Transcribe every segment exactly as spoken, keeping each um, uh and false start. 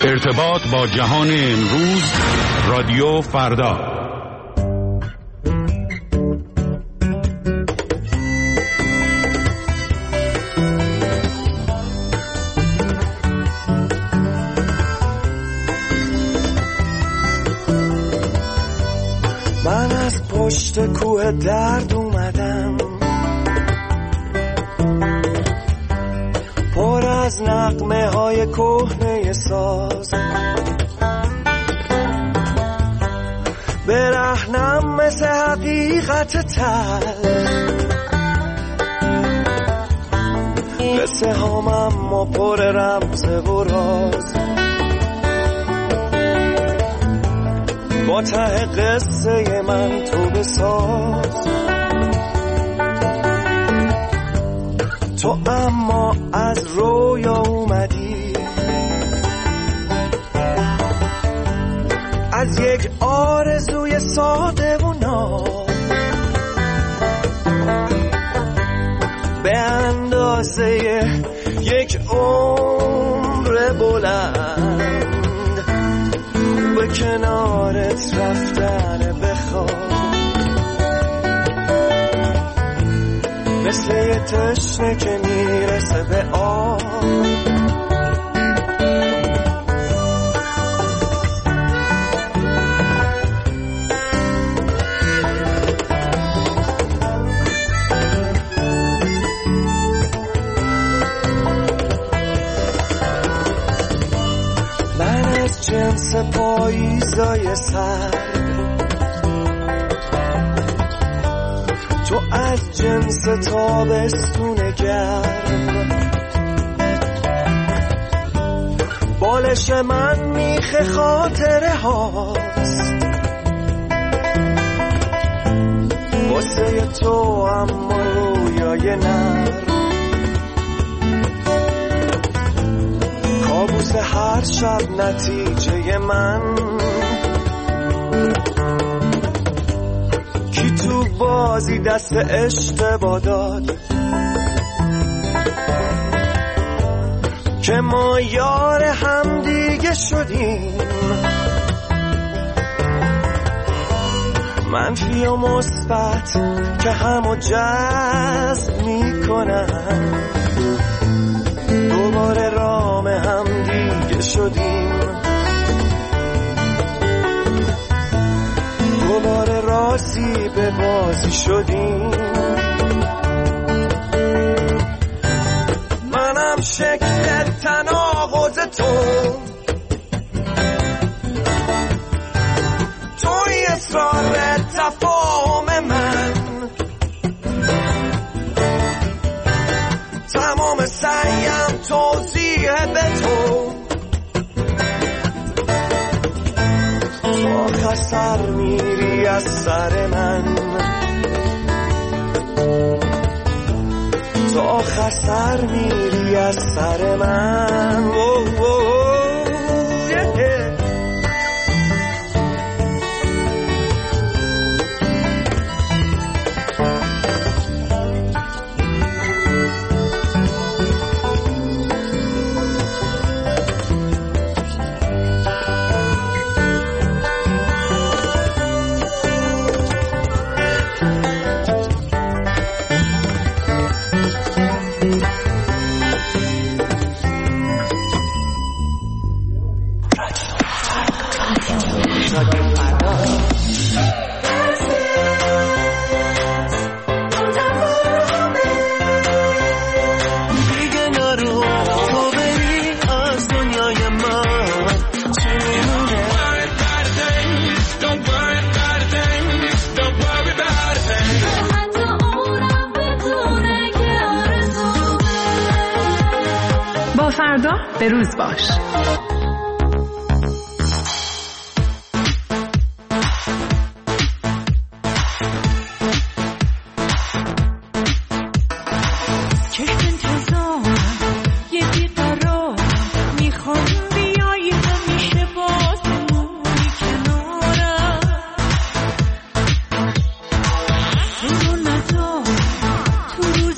ارتباط با جهان امروز، رادیو فردا. من از پشت کوه درد اومدم، پر از نغمه های کهنه ساز، برهنم مثل حقیقت تلخ، قصه هامم ما پر رمز و راز، با ته قصه من تو بساز. تو اما از رویا اومدی، از یک آرزوی ساده و ناز، به اندازه یک عمر بلند به کنارت رفتن بخواد، مثل یه تشنه که میرسه به آب. من از جنس پاییزای سر، تو از جنس تابستون گرم، بالش من میخه خاطره هاست واسه تو، اما رویای نرم، کابوس هر شب نتیجه من، کی تو بازی دست اشتباه داد که ما یار هم دیگه شدیم، منفی و مثبت که همو جذب میکنن، دوباره رام هم دیگه شدیم، دوباره راضی به بازی شدیم. منم شکل تناقض تو، توی اصرار تفاهم من، تمام سعیم توضیح به تو، تو آخر سر میری از سر من، تو آخر سر میری از سر من. oh, oh, oh, yeah. فردا به روز باش.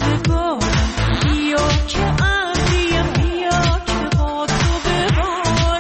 بیا که عمریم، بیا که با تو ببارم.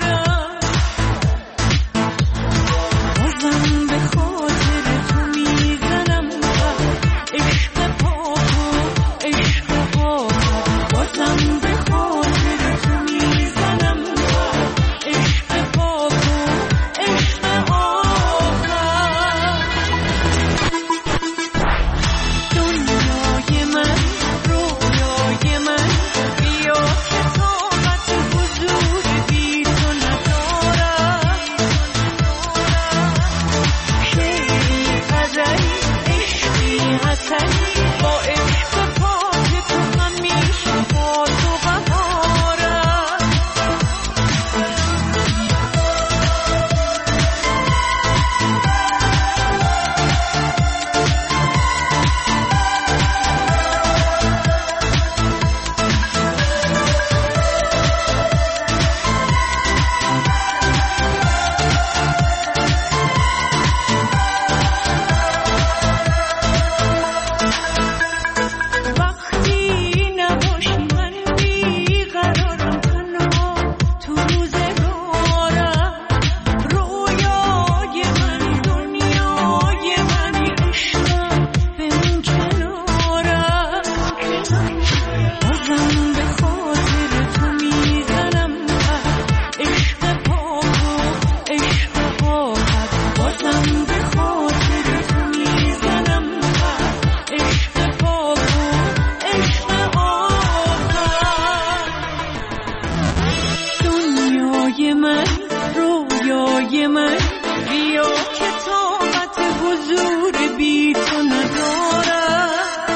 من رویای من بیا که طاقت حضور بی تو ندارم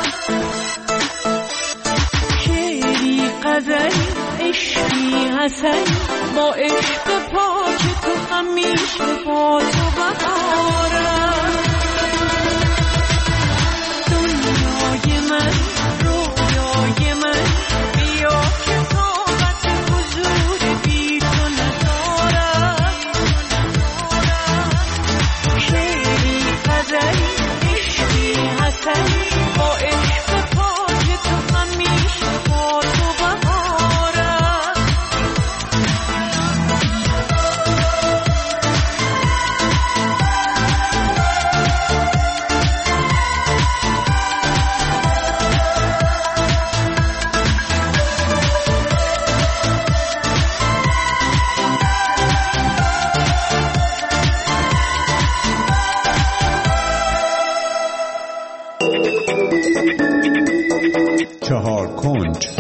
شعری غزلی عشقی حسنی با عشق پاک تو همیشه با تو بهارم دنیای من رویای من بیا که طاقت حضور بی تو ندارم شعری غزلی عشقی حسنی با عشق پاک تو همیشه با تو بهارم چهار کنج.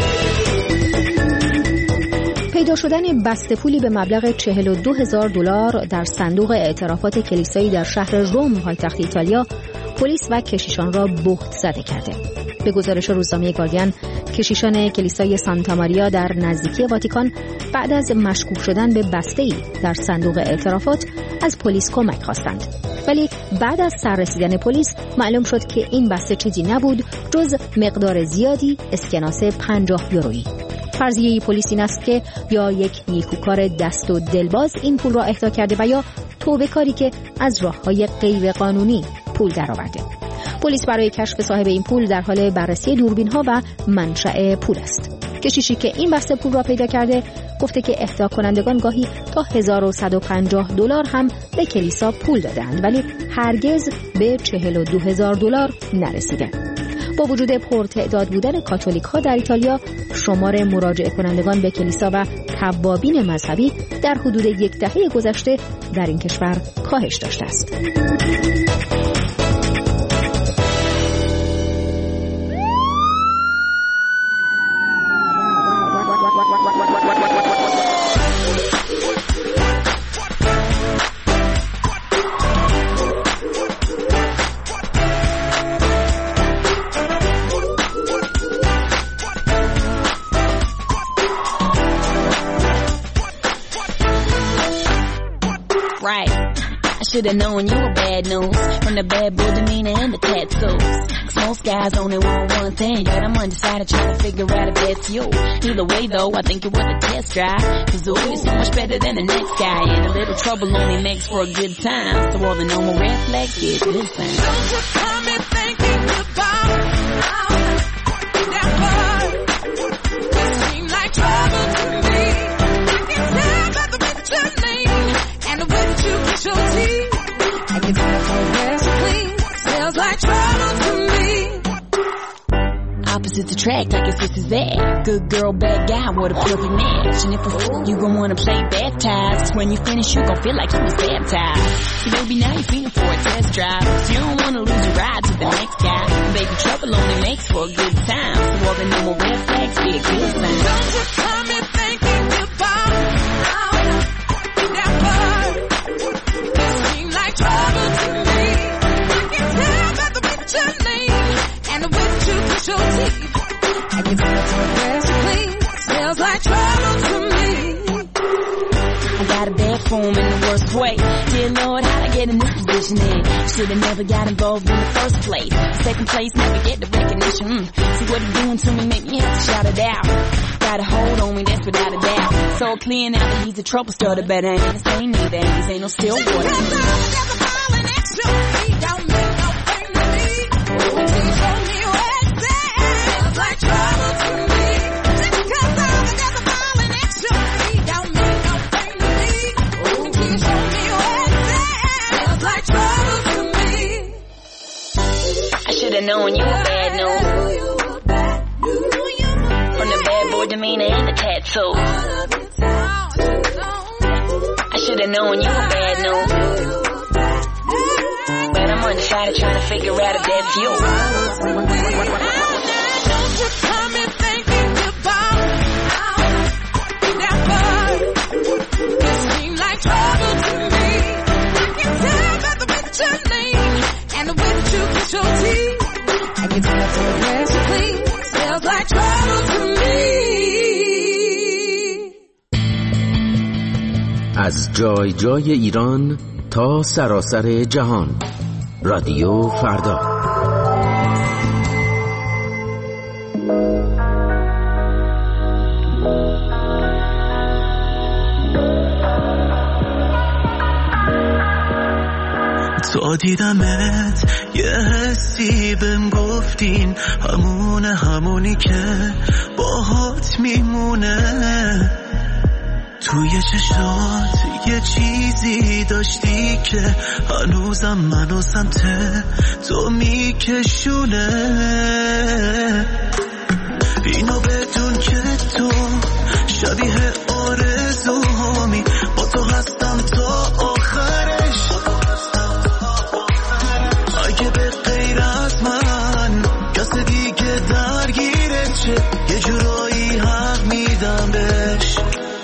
پیدا شدن بسته پولی به مبلغ چهل و دو هزار دلار در صندوق اعترافات کلیسایی در شهر روم پایتخت ایتالیا پلیس و کشیشان را بهت زده کرده. به گزارش روزنامه گاردین، کشیشان کلیسای سانتا ماریا در نزدیکی واتیکان بعد از مشکوک شدن به بسته‌ای در صندوق اعترافات از پلیس کمک خواستند. ولی بعد از سررسیدن پلیس معلوم شد که این بسته چیزی نبود جز مقدار زیادی اسکناس پنجاه یورویی. فرضیه پلیس این است که یا یک نیکوکار دست و دلباز این پول را اهدا کرده و یا توبه‌کاری که از راه‌های غیر قانونی پول درآورده. پلیس برای کشف صاحب این پول در حال بررسی دوربین‌ها و منشأ پول است. کشیشی که این بسته پول را پیدا کرده گفته که اهدا کنندگان گاهی تا هزار و صد و پنجاه دلار هم به کلیسا پول دادند ولی هرگز به چهل و دو هزار دلار نرسیده. با وجود پرتعداد بودن کاتولیک ها در ایتالیا، شمار مراجعه کنندگان به کلیسا و توابین مذهبی در حدود یک دهه گذشته در این کشور کاهش داشته است. Should've known you were bad news from the bad boy demeanor and the tattoos. Cause most guys only want one thing, but I'm undecided trying to figure out if that's you. Either way though, I think it was a test drive. Cause ooh, you're so much better than the next guy. And a little trouble only makes for a good time. So all the normal red flags get this thing. Don't you come in thinking about that word. It seems like trouble to me. I can tell by the way that your name and the way that you kiss your teeth. I can tell your hair's so clean. Smells like trouble to me. Opposites attract, I guess this is that. Good girl, bad guy, what a perfect match. And if a fool, you gon' wanna play baptized. When you finish, you gon' feel like you was baptized. So baby, now you're feeling for a test drive. So you don't wanna lose your ride to the next guy. Baby, trouble only makes for a good time. So all the normal red flags be a good sign. Don't you come in thinking about that word. It seems like trouble to me. I can tell by the way that your name and the way that you kiss your teeth. I can tell your hair's so clean. Smells like trouble to me. I got a bad form in the worst way. Dear Lord, how'd I get in this position then? Should've never got involved in the first place. Second place, never get the recognition. Mm. See what it's doing to me, make me have to shout it out. Got a hold on me, that's without a doubt. So clear now that he's a trouble starter, but I ain't the same neither. These ain't no still water. Knowing you were bad news from the bad boy demeanor and the tattoo. I should've known you were bad news, but I'm undecided trying to figure out if that's you. Don't you come in thinking about that word. از جای جای ایران تا سراسر جهان. رادیو فردا. تا دیدمت یه حسی بهم گفتین همونه همونی که باهات میمونه. توی چشات یه چیزی داشتی که هنوزم منو سمت تو میکشونه. اینو بدون که تو شبیه آرزوهامی، با تو هستم تا آخرش. اگه به غیر از من کس دیگه درگیرت شه، یه جورایی حق میدم بهش.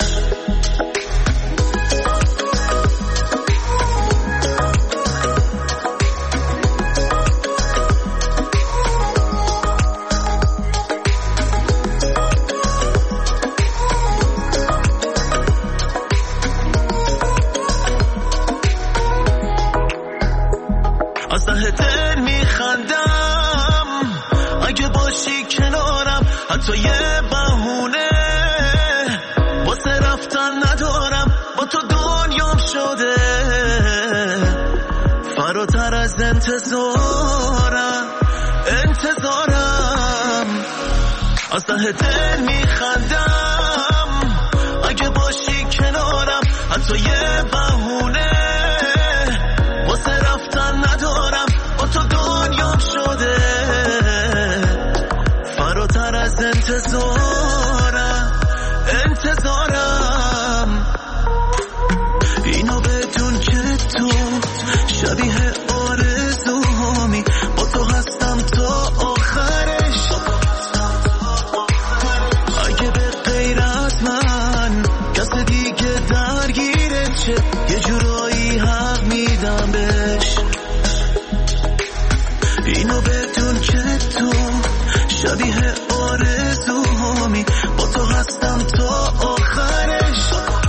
حتی یه بهونه واسه رفتن ندارم، با تو دنیام شده فراتر از انتظارم. انتظارم از ته دل میخندم اگه باشی کنارم. حتی یه بهونه واسه رفتن ندارم، با تو دنیام شده فراتر از انتظارم. انتظارم اینو بدون که تو شبیه آرزوهامی، با تو هستم تا آخرش. اگه به غیر از من کس دیگه درگیرت شه، یه جورایی حق میدم بهش. اینو بدون که تو شبیه آرزوهامی، با تو هستم تا آخرش.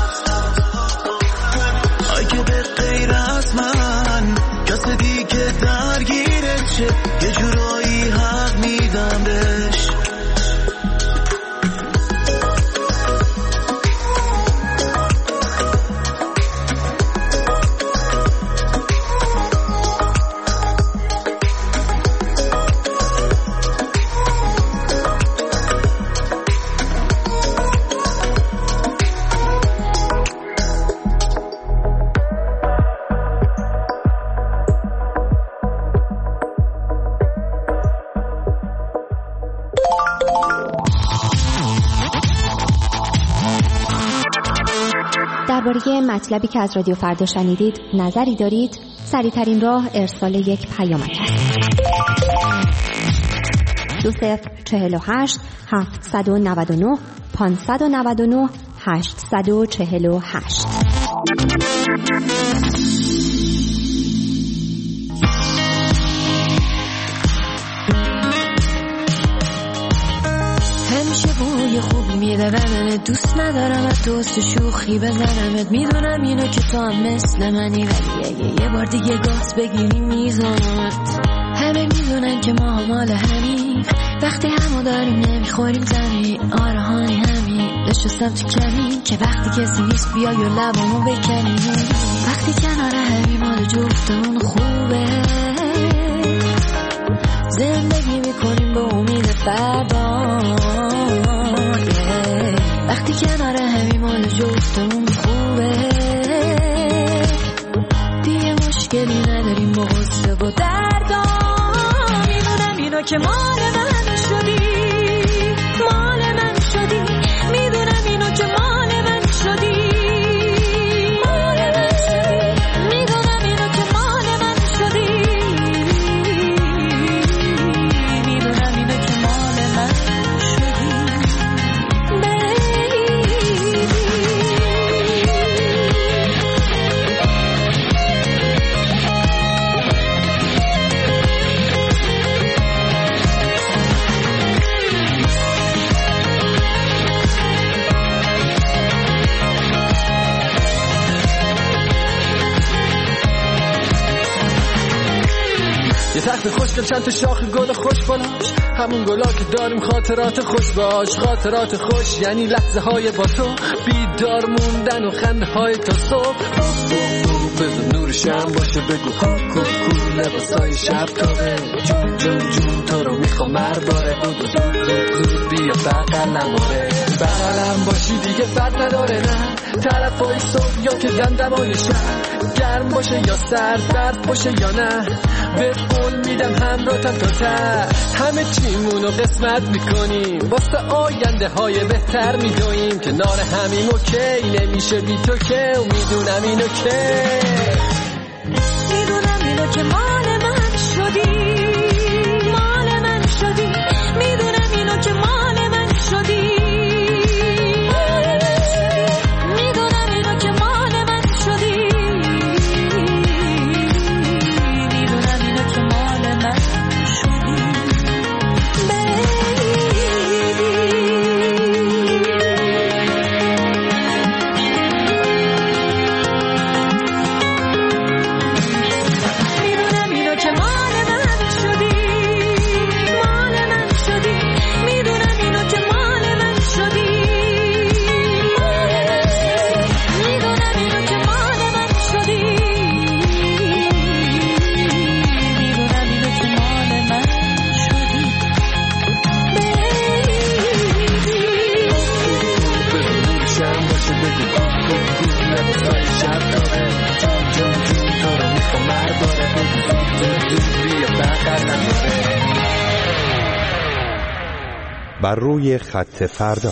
اگه به غیر از من کس دیگه درگیرت شه، یه جورایی حق میدم بهش. درباره مطلبی که از رادیو فردا شنیدید نظری دارید؟ سریع‌ترین راه ارسال یک پیامک است. دو صفر چهل و هشت هفتصد و نود و نه پانصد و نود و نه هشتصد و چهل و هشت. همیشه بوی خوب میدونم، دوست ندارم از دوست شوخی بزنمت. میدونم اینو که تو هم مثل منی، ولی اگه یه بار دیگه گاز بگیری میزنمت. همه میدونن که ما مال همین، وقتی همو داریم نمیخوریم زمین. آرهانی همین نشستم تو کمی که وقتی کسی نیست بیای و لبامو بکنی. وقتی کنار همین مال جفتمون خوبه، زندگی میکنیم به امید فردا. وقتی کنار همین مال جفتمون خوبه، دیگه مشکلی نداریم با غصه و دردا. میدونم اینو که مال من شدی، مال من شدی. میدونم اینو که مال من شدی، مال من شدی. میدونم اینو که مال من شدی، میدونم اینو که مال من شدی. تخت خوشگل چند تا شاخ گل خوش بالاش، همون گلا که داریم خاطرات خوش باش. خاطرات خوش یعنی لحظه های با تو، بیدار موندن و خنده های تا صبح. بذار نور شم باشه بگو کو کو کو، لباسای شب تابه جون جون جون، تو رو میخوام مرباره. بودو زود زود زود بیا بقلم آره، بقلم باشی دیگه فرق نداره نه. طرفای صبح یا که دمدمای شب، گرم باشه یا سرد، برف باشه یا نه، به قول میدم همراهتم تا ته. همه چیمونو قسمت میکنیم، واسه آینده های بهتر میدویم. کنار همین اوکی نمیشه بی تو که، و میدونم اینو که میدونم اینو که مال من شدی، مال من شدی. میدونم اینو که مال من شدی، میدونم اینو که مال من شدی، میدونم اینو که مال من شدی بر روی خط فردا.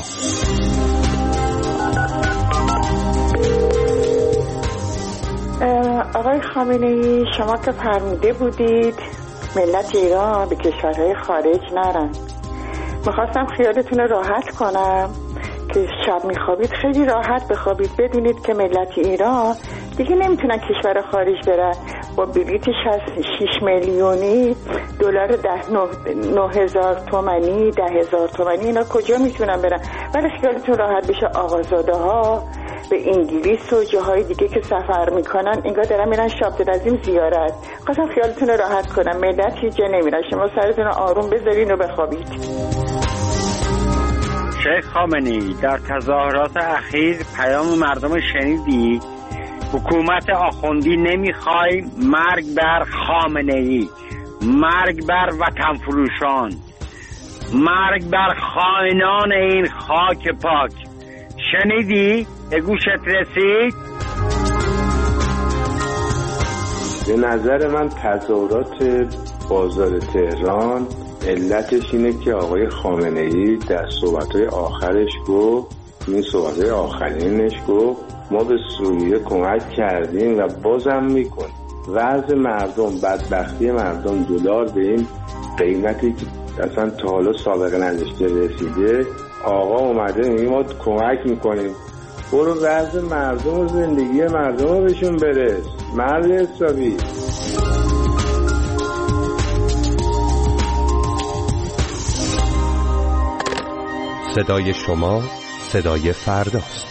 آقای خامنه‌ای، شما که فرموده بودید ملت ایران به کشورهای خارج نرن، میخواستم خیالتون رو راحت کنم که شب میخوابید خیلی راحت بخوابید، بدونید که ملت ایران دیگه نمیتونن کشور خارج برن. با بلیت شش میلیونی دلار ده نه هزار تومانی ده هزار تومانی اینا کجا میتونن برن؟ ولی خیالتون راحت بشه آقازاده ها به انگلیس و جاهای دیگه که سفر میکنن انگار دارن میرن شاب عظیم زیارت. خواستم خیالتون رو راحت کنم، ملت هیچ جا نمیرن، شما سرتون رو آروم بذارین و بخوابید. شیخ خامنه‌ای، در تظاهرات اخیر پیام مردم شنیدی؟ حکومت آخوندی نمیخوای، مرگ بر خامنه‌ای، مرگ بر وطن فروشان، مرگ بر خائنان این خاک پاک. شنیدی؟ به گوشت رسید؟ به نظر من تظاهرات بازار تهران علتش اینه که آقای خامنه‌ای در صحبت‌های آخرش گفت، این صحبت‌های آخرینش گفت ما به سوریه کمک کردیم و بازم میکنیم. وضع مردم، بدبختی مردم، دلار به این قیمتی که اصلا تا حالا سابقه نداشته رسیده، آقا اومده میگه ما کمک میکنیم. برو وضع مردم و زندگی مردم رو بهشون برس، مرد حسابی. صدای شما صدای فرداست.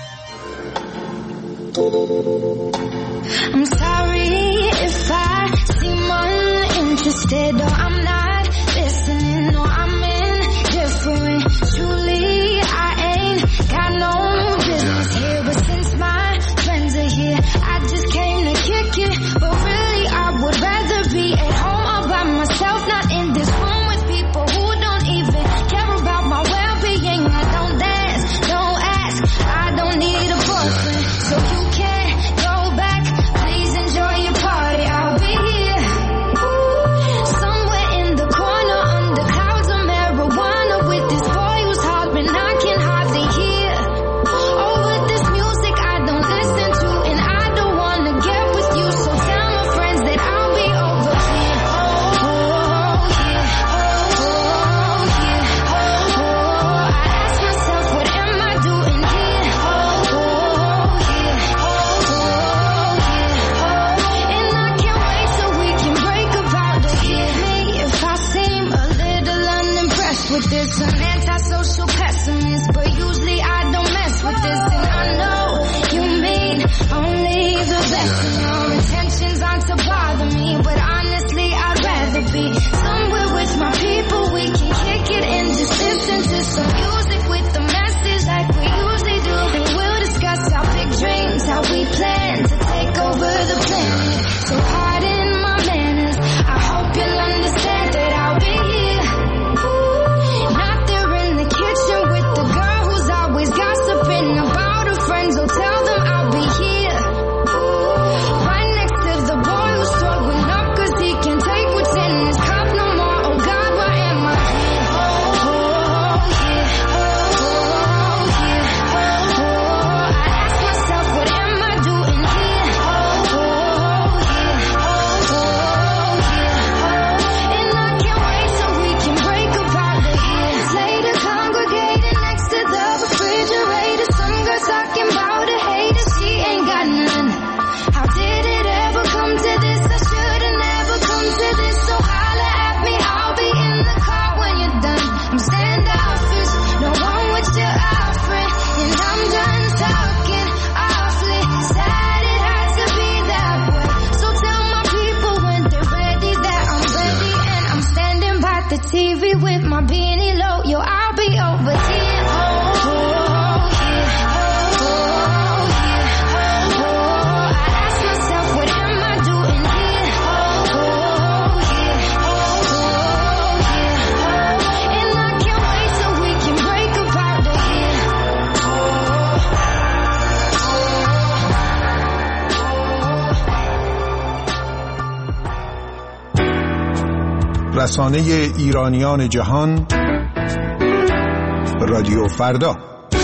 I'm sorry if I seem uninterested or I'm not listening or I'm indifferent. Truly, I ain't got no business here, but since my friends are here, I just came to kick it. But really, I would rather be at home all by myself, not in this room with people who don't even care about my well-being. I don't dance, don't ask, I don't need a boyfriend, so you can't go back. Please enjoy your party. I'll be here, somewhere in the corner under clouds of marijuana with this boy who's hollering I can hardly hear. Oh, with this music I don't listen to, and I don't wanna get with you, so tell my friends that I'll be over here. Oh, yeah, oh, yeah, oh, I ask myself what am I doing here? Oh, yeah, oh, yeah, and I can't wait till we can break about it. Forgive me if I seem a little unimpressed with this. An antisocial pessimist, but usually I don't mess with this. And I know you mean only the best, and your intentions aren't to bother me, but honestly I'd rather be with my beanie low, yo, I'll be over here. Oh, oh, yeah. Oh, yeah. Oh, I ask myself, what am I doing here? Oh, yeah. Oh, yeah. And I can't wait till we can break apart again. رسانه ایرانیان جهان، رادیو فردا.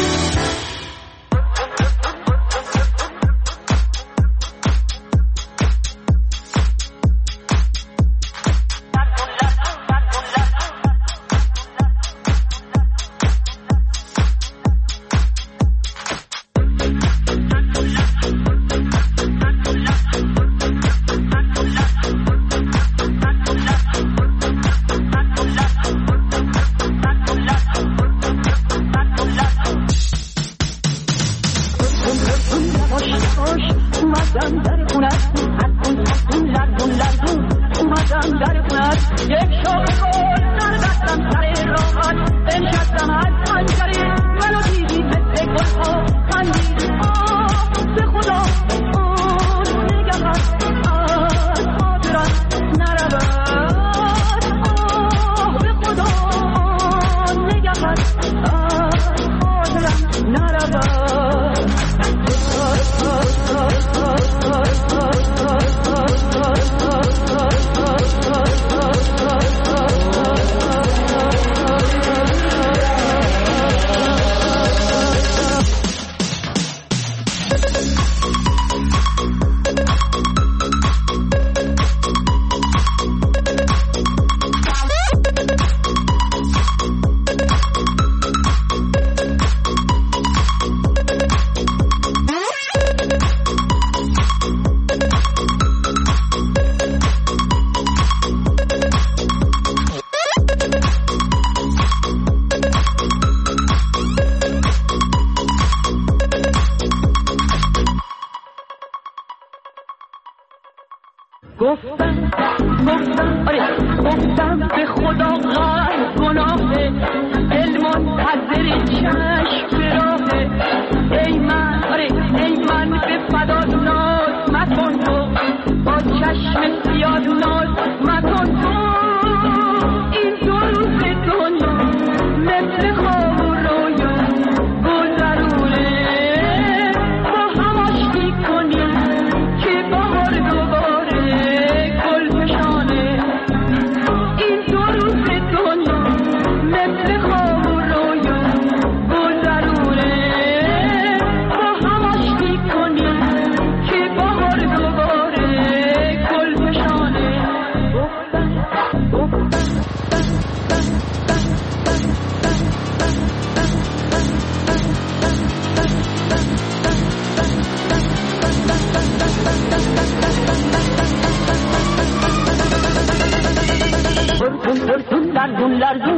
گفتم گفتم آره گفتم به خدا غر گناهه علم منتظر چشم راهه ای من آره ای من به فدا ناز مکن تو با چشم سیاه ناز مکن تو این دو روز دنیا مثل خواب و رویا گذرونه با هم آشتی کنیم که بهار دوباره گل فشانه این دو روز دنیا مثل خواب و رویا گذرونه با هم آشتی کنیم که بهار دوباره گل فشانه گفتم گفتم لرزون لرزون